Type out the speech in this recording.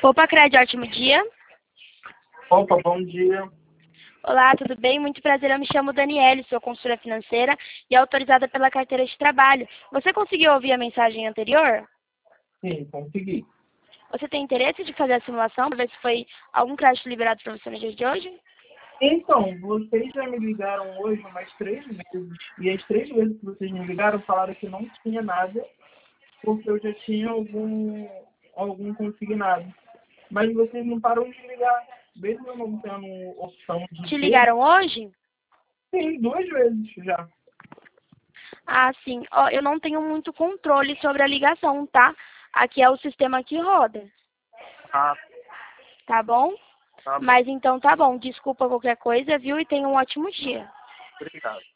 Opa, Cred, ótimo dia. Opa, bom dia. Olá, tudo bem? Muito prazer, eu me chamo Daniele, sou consultora financeira e autorizada pela carteira de trabalho. Você conseguiu ouvir a mensagem anterior? Sim, consegui. Você tem interesse de fazer a simulação para ver se foi algum crédito liberado para você no dia de hoje? Então, vocês já me ligaram hoje umas 3 vezes, e as 3 vezes que vocês me ligaram falaram que não tinha nada, porque eu já tinha algum consignado. Mas vocês não param de ligar, mesmo eu não tendo opção de Te ter. ligaram hoje? Sim, 2 vezes já. Ah, sim. Ó, eu não tenho muito controle sobre a ligação, tá? Aqui é o sistema que roda, Ah, tá bom? tá bom. Mas então tá bom. Desculpa qualquer coisa, viu? E tenha um ótimo dia. Obrigado.